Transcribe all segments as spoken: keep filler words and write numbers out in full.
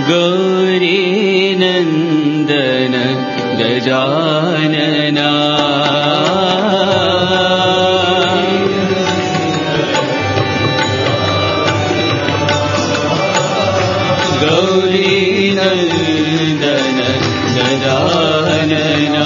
गौरीनन्दन गजानना गौरीनन्दन गजानना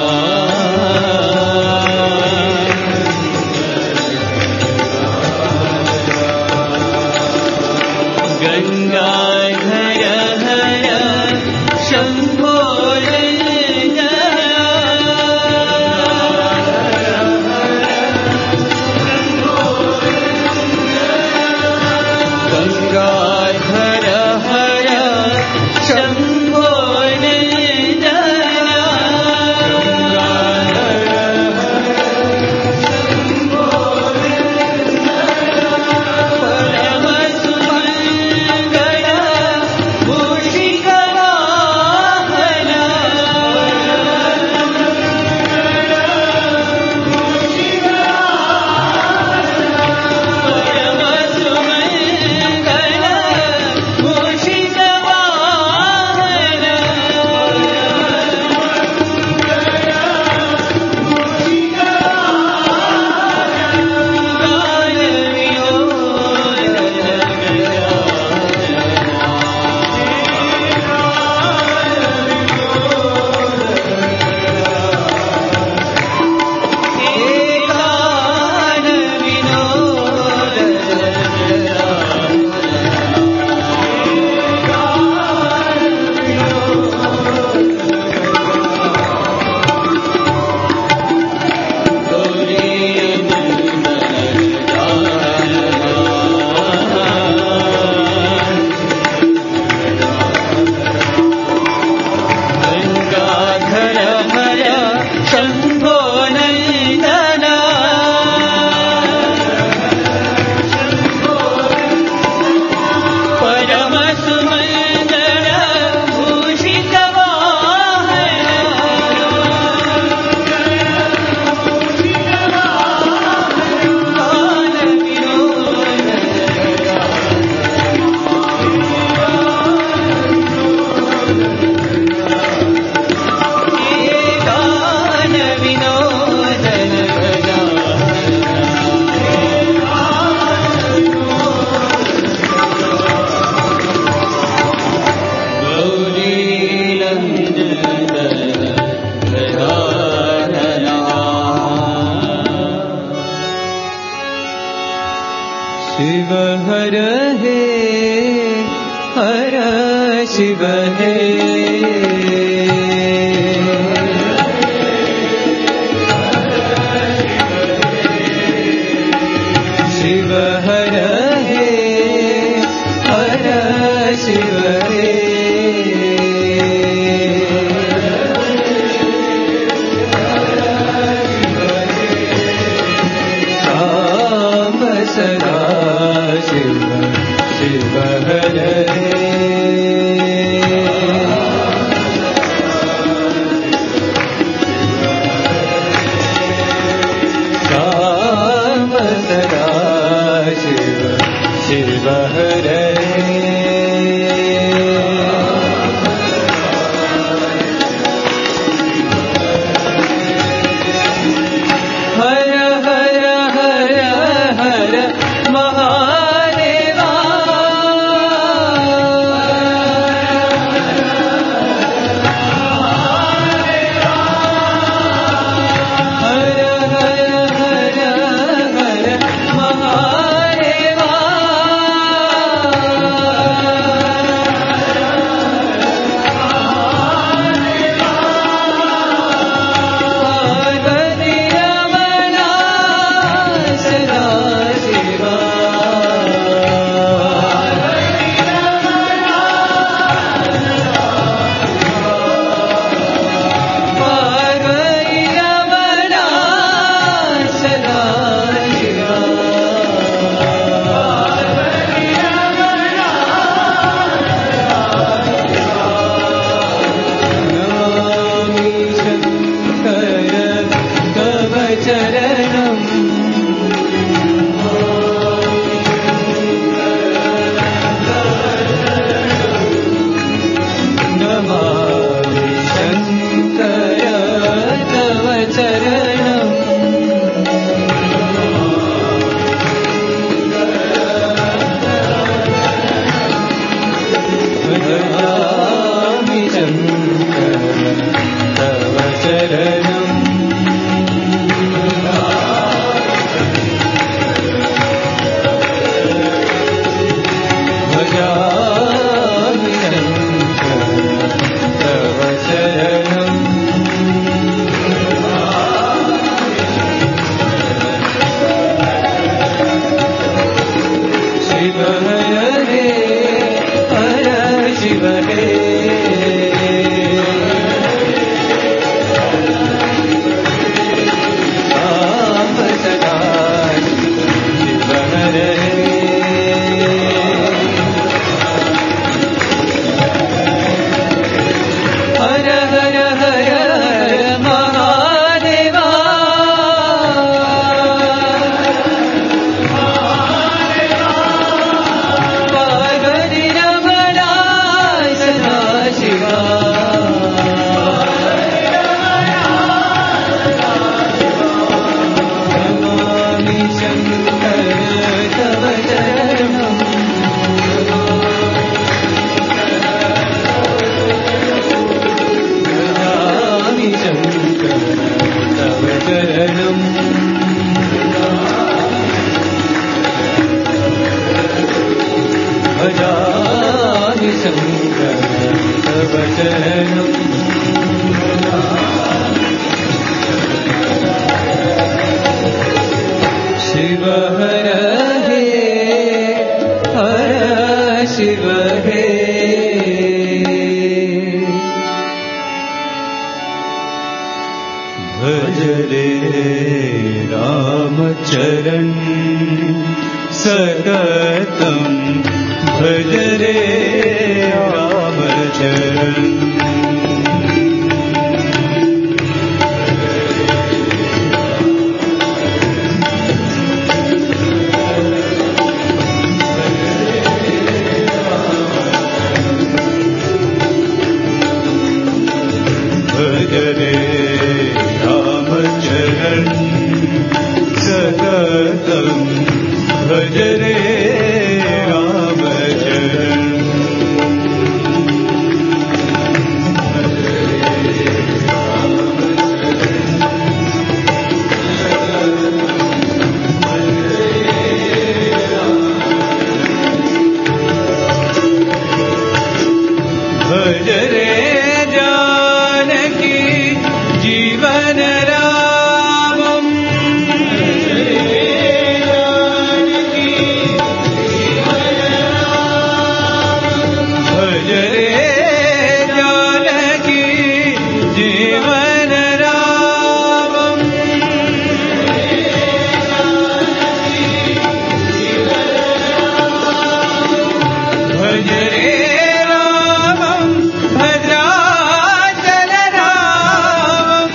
शिव हर हे हर शिव हे शिव हर हे हर शिव हे शाम सदा शिव शिव हर हे शिव हे भज रे रामचरण सततं भज रे रामचरण भज रे रामचरण सततं भज रे रामचरण भज रे जानकी जीवन रामं भज रे जानकी जीवन रामं भज रे रामं भद्राचल रामं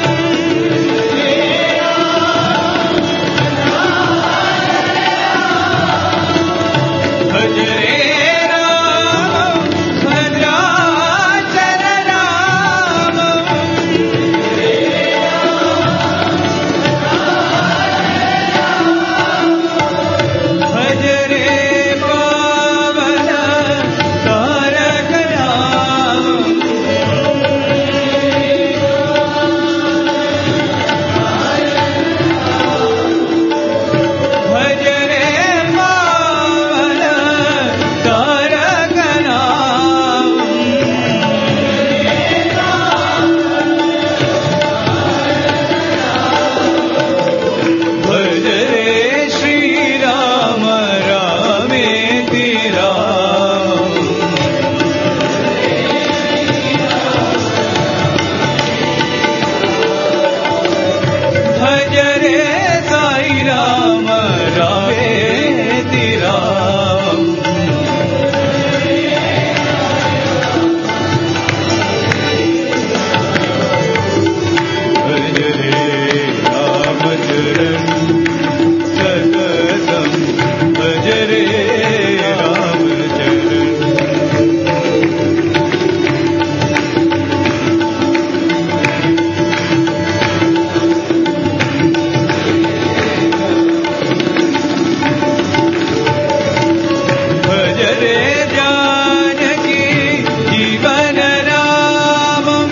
भज रे रामं भद्राचल रामं भज रे पावन तारक रामं भज रे पावन तारक रामं भज रे श्री राम रामेति राम भज रे साई राम रामेति राम भज रे रामचरण सततं भज रे रामचरण भज रे जानकी जीवन रामं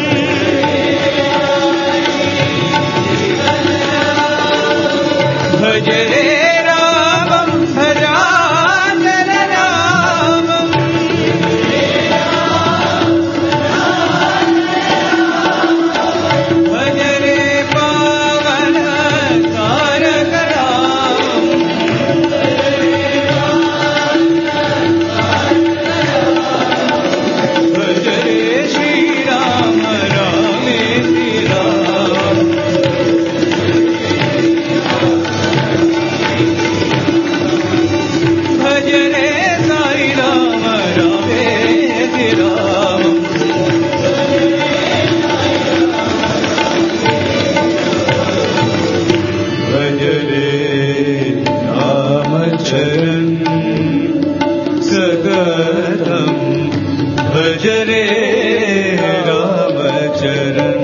भज रे रामं भद्राचल रामं भज रे पावन तारक रामं भज रे श्री राम रामेति राम भज रे साई राम रामेति राम भज रे रामचरण सततं भज रे रामचरण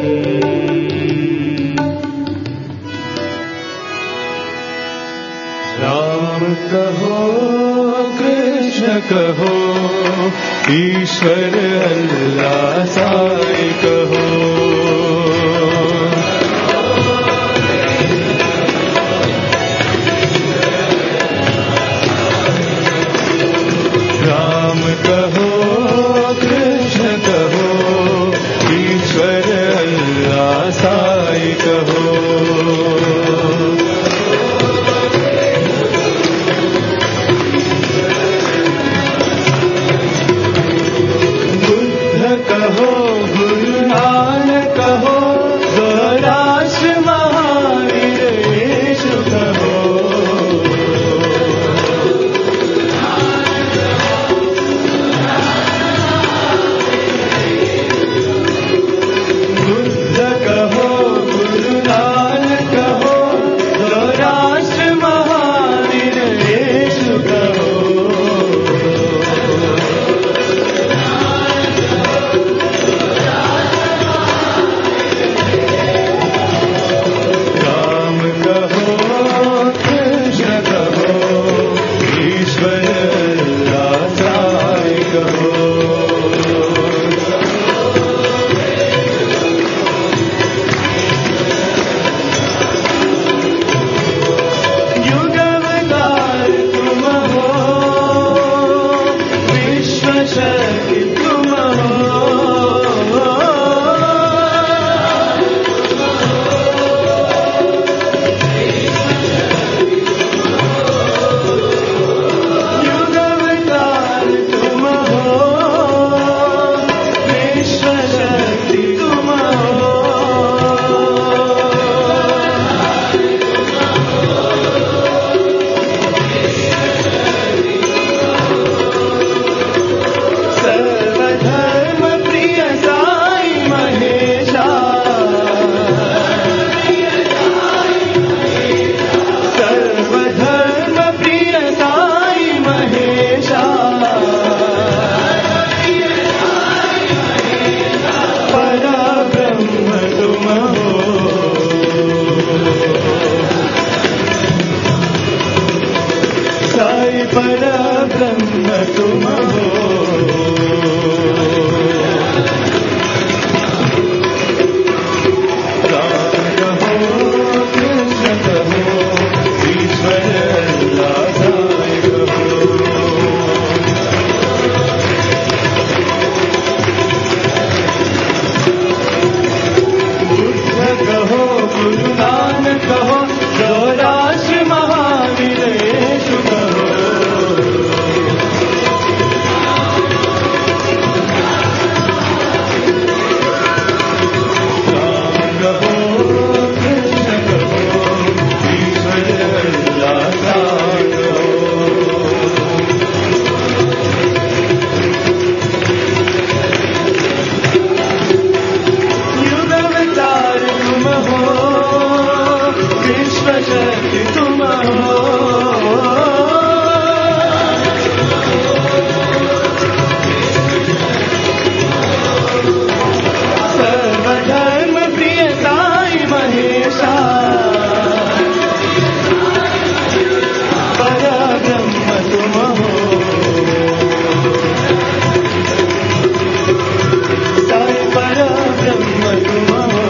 राम कहो कृष्ण कहो ईश्वर अल्लाह साई कहो राम कहो कृष्ण कहो ईश्वर अल्लाह साई कहो ब्रह्म तुम हो। राम कहो कृष्ण कहो ईश्वर अल्लाह साईं कहो। बुद्ध कहो गुरु नानक कहो गौराश्र महावीरेश कहो। राम कहो कृष्ण कहो ईश्वर अल्लाह साईं कहो। युग अवतार तुम हो विश्व शक्ति तुम हो। सर्वधर्म प्रिय साई महेशा परब्रह्म तुम हो। साई परब्रह्म तुम हो।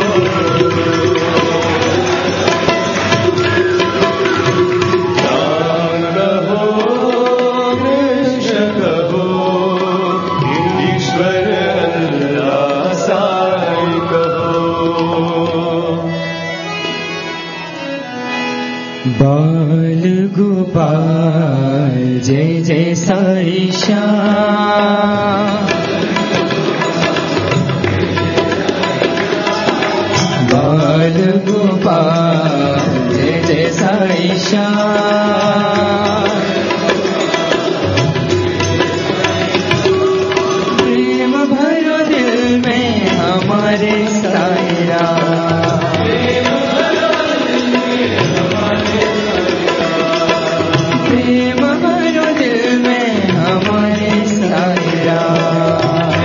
राम कहो कृष्ण कहो ईश्वर अल्लाह साईं कहो। बाल गोपाल जय जय साई श्याम। बाल गोपाल जय जय साई श्याम। प्रेम भरो दिल में हमारे साई राम। प्रेम भरो दिल में हमारे साई राम।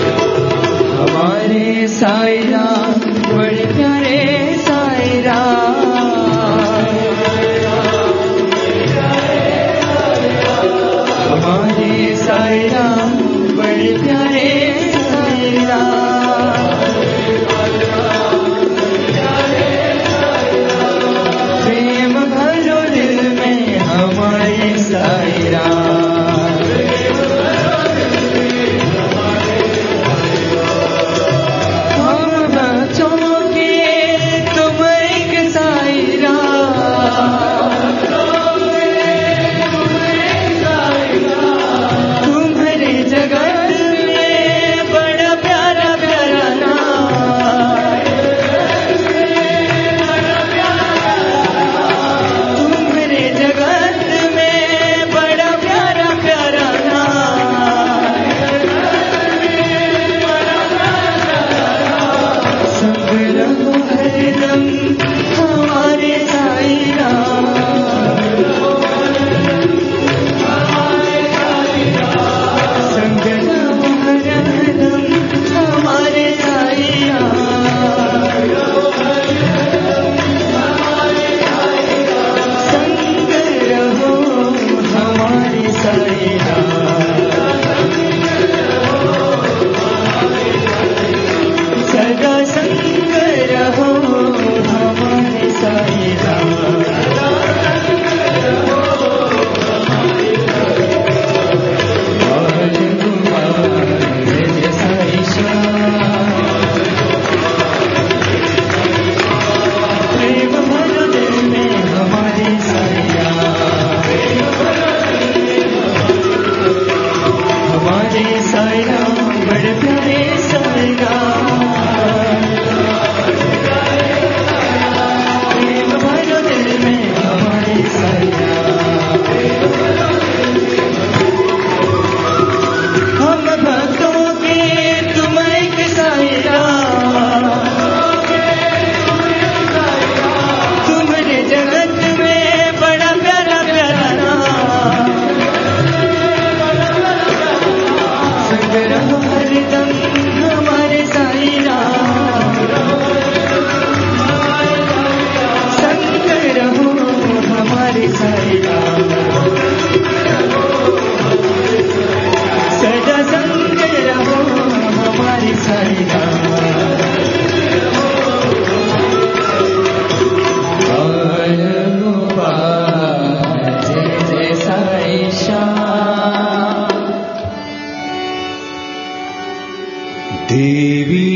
हमारे साई राम बड़े प्यारे साई राम।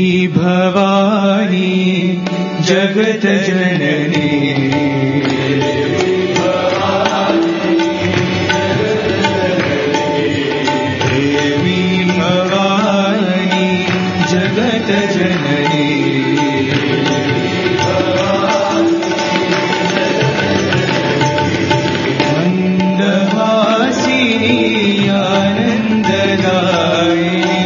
भवानी जगत जननी देवी भवानी जगत जननी मंदहासिनी आनंददायिनी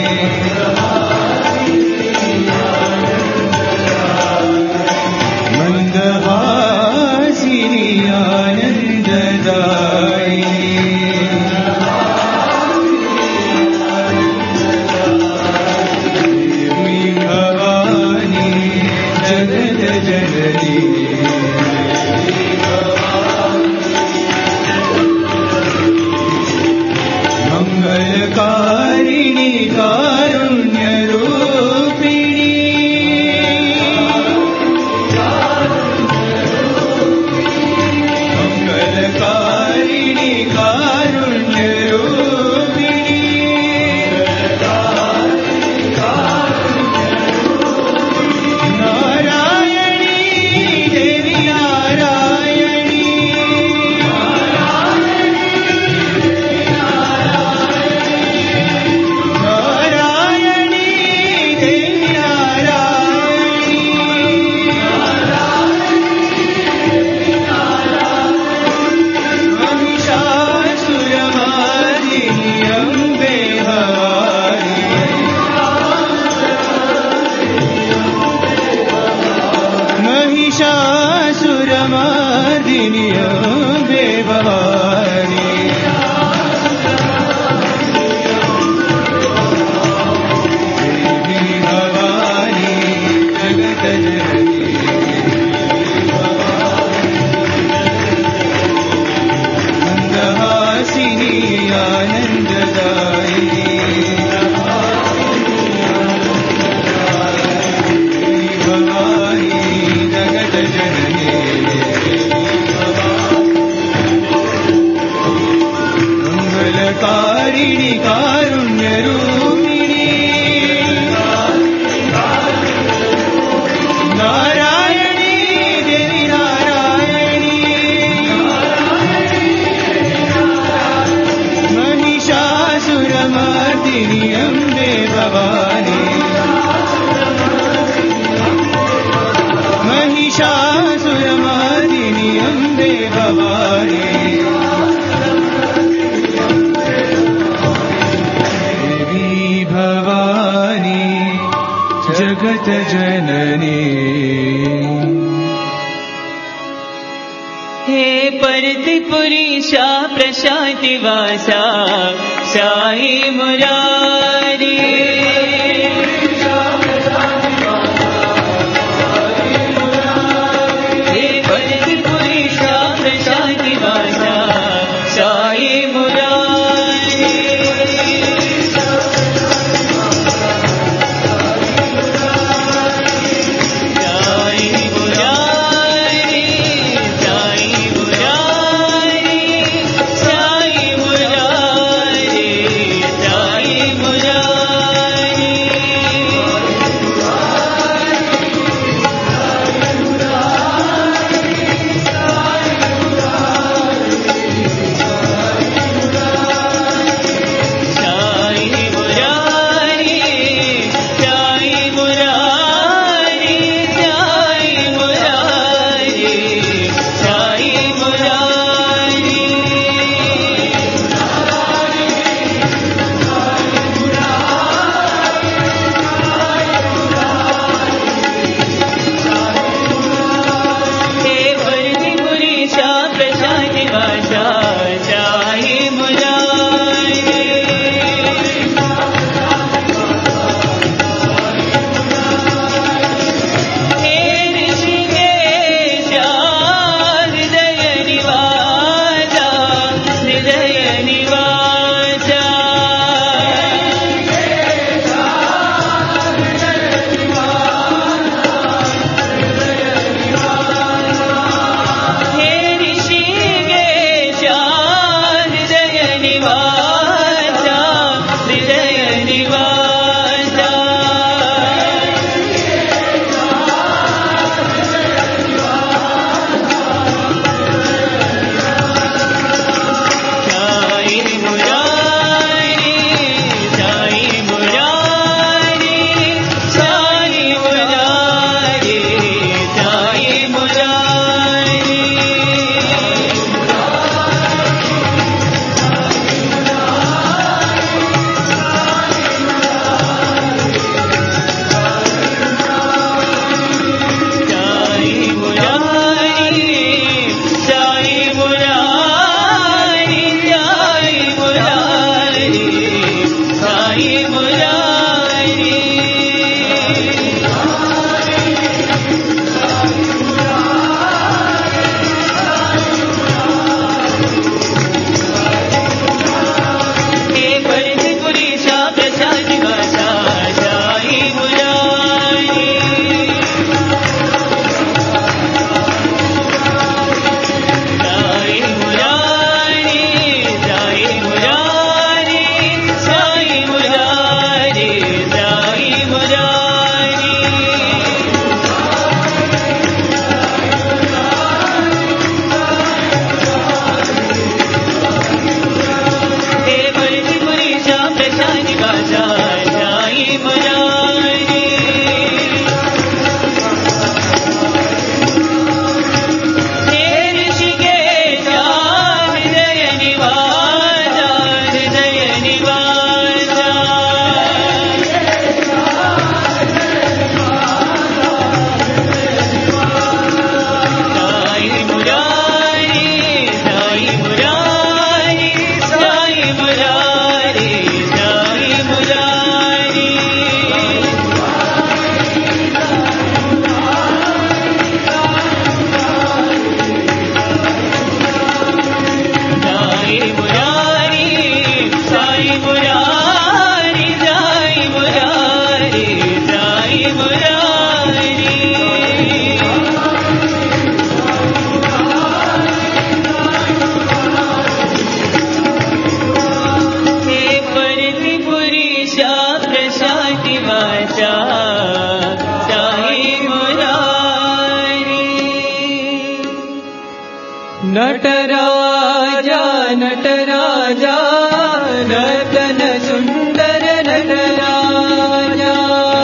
मंदहासिनी आनंददायिनी देवी भवानी जगत जननी मंगलकारिणी कारुण्य रूपिणी मंगलकारिणी कारुण्य रूपिणी नारायणी देवी नारायणी नारायणी देवी नारायणी महिषासुरमर्दिनी अम्बे भवानी महिषासुरमर्दिनी अम्बे भवानी देवी भवानी जगत जननी मंदहासिनी आनंददायिनी देवी भवानी जगत जननी मंगलकारिणी कारुण्य रूपिणी नारायणी देवी नारायणी महिषासुरमर्दिनी अम्बे भवानी महिषासुरमर्दिनी अम्बे भवानी देवी भवानी जगत जननी हे परतिपुरीशा प्रशांतिवासा साई मुरारी हे परतिपुरीशा प्रशांतिवासा साई मुरारी साई मुरारी साई मुरारी साई मुरारी साई मुरारी नटराजा नटराजा नर्तन सुंदर नटराजा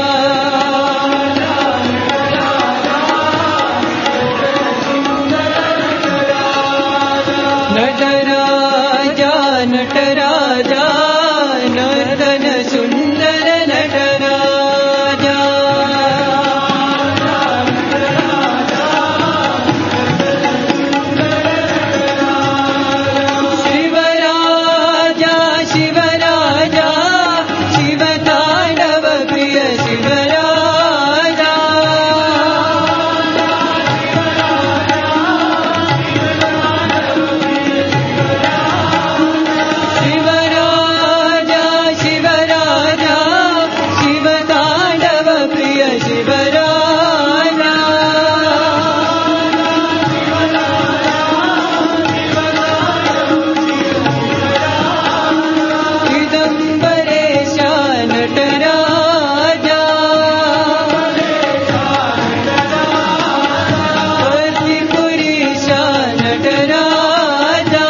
नटराजा नटराजा नर्तन सुंदर नटराजा शिवराजा शिवराजा शिवतांडव प्रिय शिवराजा शिवराजा शिवराजा शिवतांडव प्रिय शिवराजा चिदंबरेश नटराजा कर्तिपुरीश नटराजा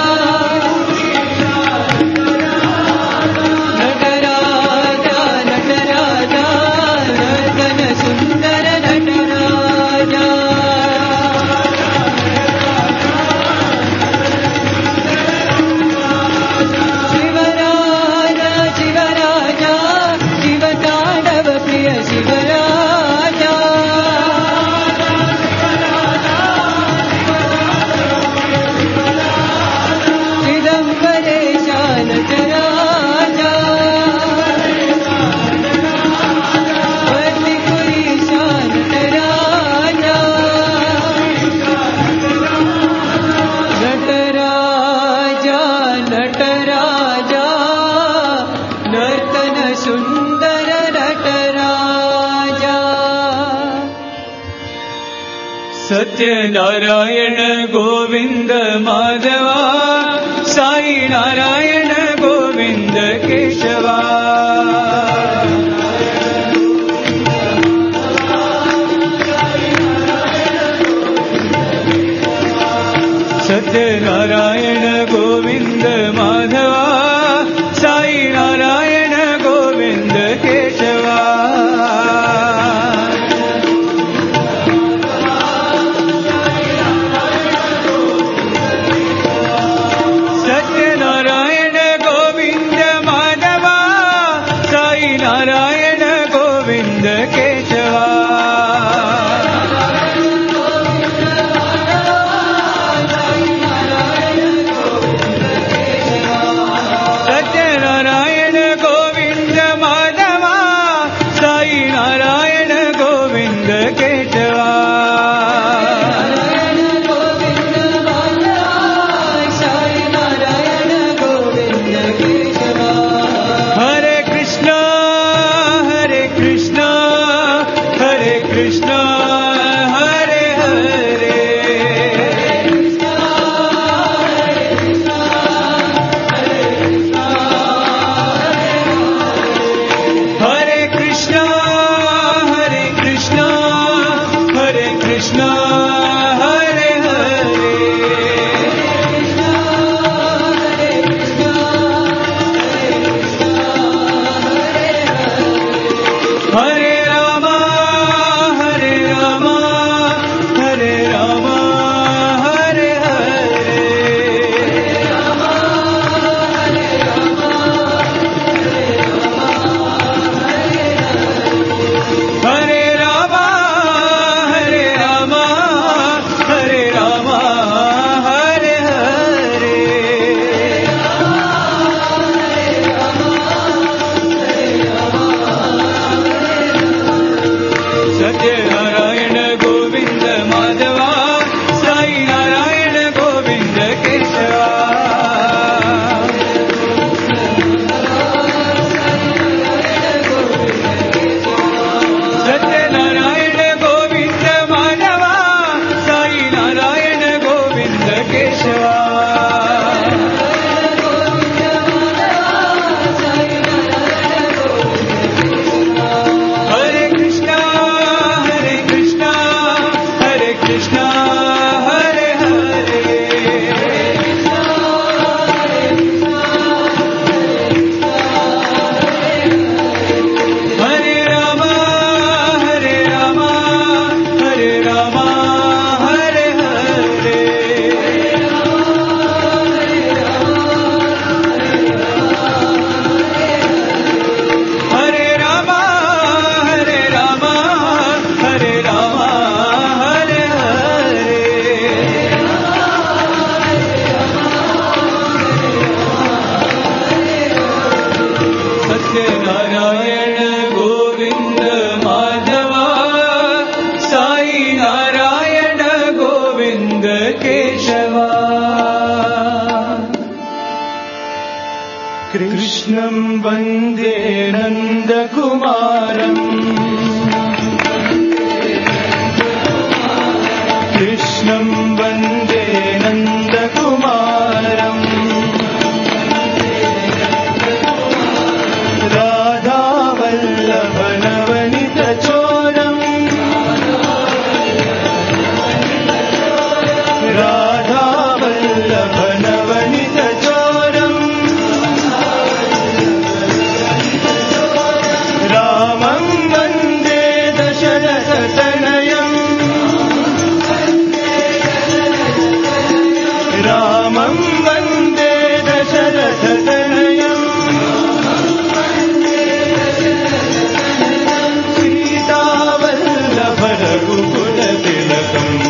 नटराजा नटराजा नर्तन सुंदर नटराजा शिवराजा शिवराजा शिवतांडव प्रिय शिवराजा चिदंबरेश नटराजा कर्तिपुरीश नटराजा नटराजा नटराजा नर्तन सुंदर नटराजा सत्यनारायण गोविंद माधवा साई नारायण गोविंद केशवा सत्यनारायण गोविंद माधवा साई नारायण गोविंद केशवा सत्यनारायण गोविंद माधवा साई नारायण गोविंद केशवा सत्यनारायण कृष्णं वन्दे नन्दकुमारम् कृष्णं वन्दे नन्दकुमारम् राधावल्लभनवनितचोरम् राधावल्लभनवनितचोरम् रामं वन्दे दशरथतनयम् रामं वन्दे दशरथतनयम् सीतावल्लभरघुकुलतिलकम्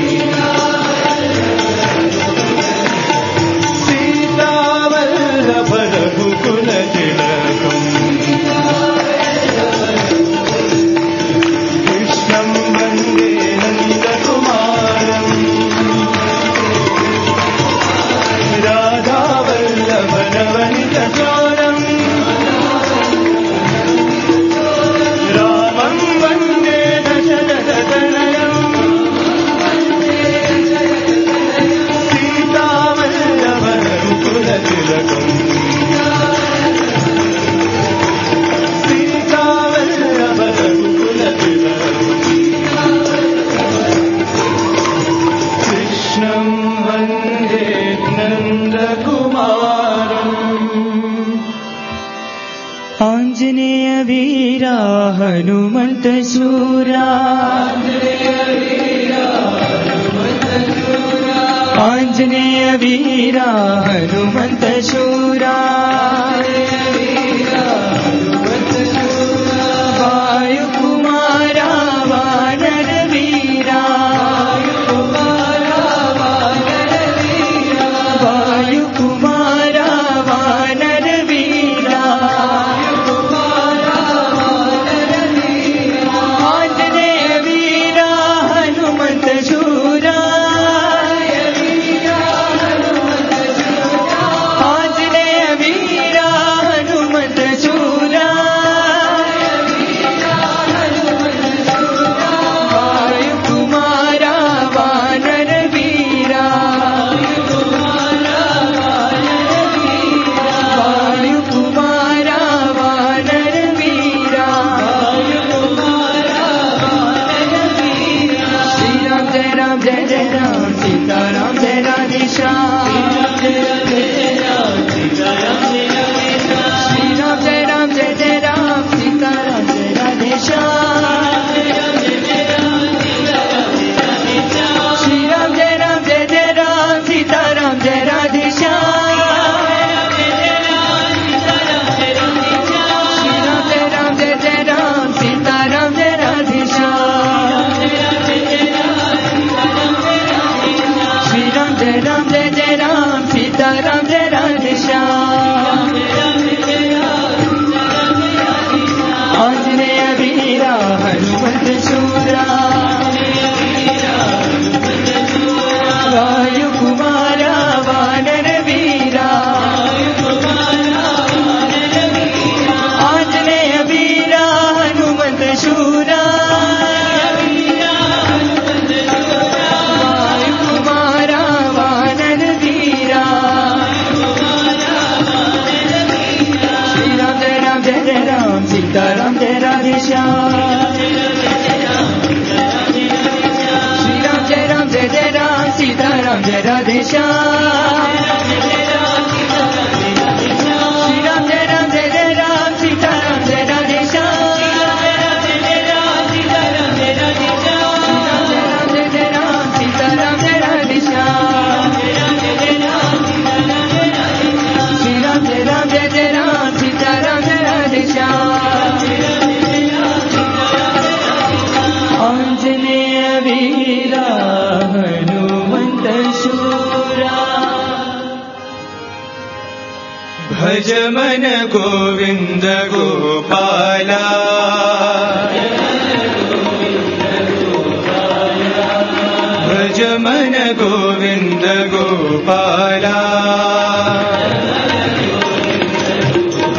सीतावल्लभरघुकुलतिलकम् कृष्णं वन्दे नन्दकुमारम् राधावल्लभनवनितचोरम् रामं वन्दे दशरथतनयम् सीतावल्लभरघुकुलतिलकम् कृष्णं वन्दे नन्दकुमारम् आञ्जनेय वीरा हनुमन्त शूरा आञ्जनेय वीरा हनुमन्त शूरा वायुकुमारा वानर वीरा वायुकुमारा वानर वीरा आञ्जनेय वीरा हनुमन्त शूरा आञ्जनेय वीरा हनुमन्त शूरा वायुकुमारा वानर वीरा वायुकुमारा वानर वीरा श्री राम जय राम जय जय राम सीता राम जय राधे श्याम श्री राम जय राम जय जय राम सीता राम जय राधे श्याम श्री राम जय राम जय जय राम सीता राम जय राधे श्याम श्री राम जय राम जय जय राम सीता राम जय राधे श्याम श्री राम जय राम जय जय राम सीता राम जय राधे श्याम आञ्जनेय वीरा हनुमन्त शूरा वायुकुमारा वानर वीरा आञ्जनेय वीरा हनुमन्त शूरा वायुकुमारा वानर वीरा श्री राम जय राम जय जय राम सीता राम जय राधे श्याम श्री राम जय राम जय जय राम सीता राम जय राधे श्याम श्री राम जय राम जय जय राम सीता राम जय राधे श्याम श्री राम जय राम जय जय राम सीता राम जय राधे श्याम श्री राम जय राम जय जय राम सीता राम जय राधे श्याम आञ्जनेय वीरा हनुमन्त शूरा भज मन गोविन्द गोपाला भज मन गोविन्द गोपाला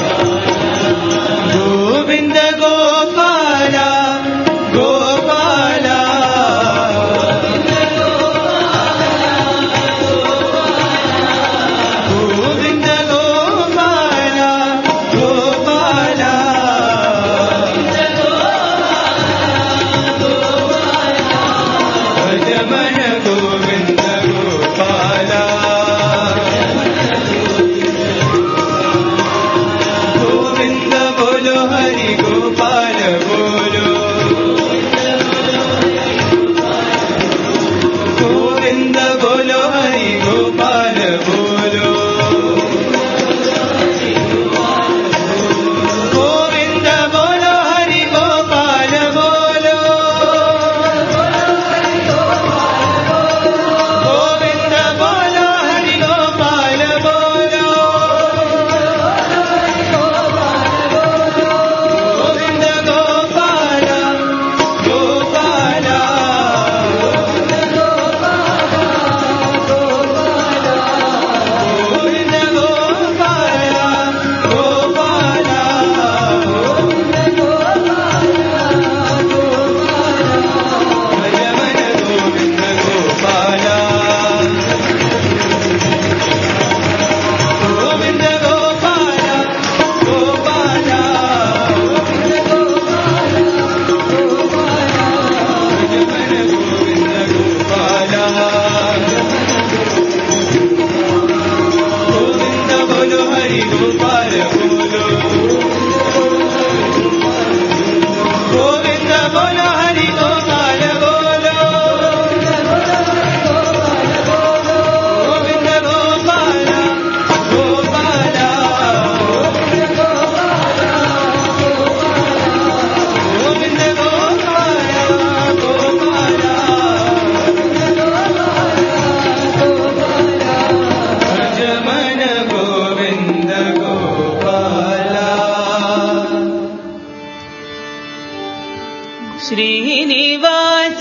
శ్రీనివాస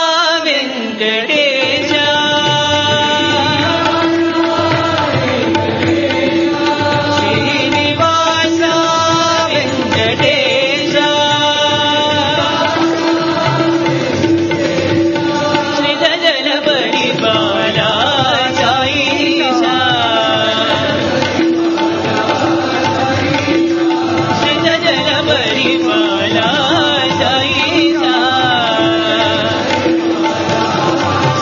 వెంకటేశ శ్రీనివాస వెంకటేశ శ్రీజల పరిపాల సాయిశ శ్రీజల పరిపాల సాయిశ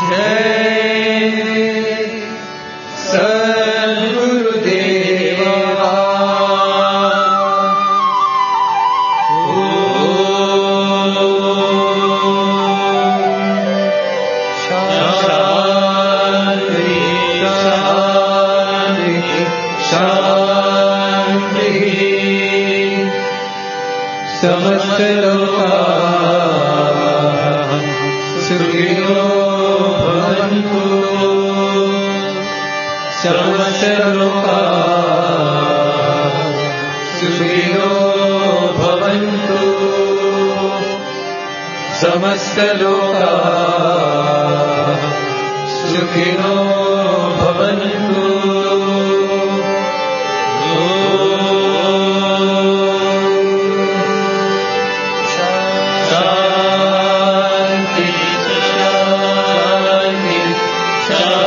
शांति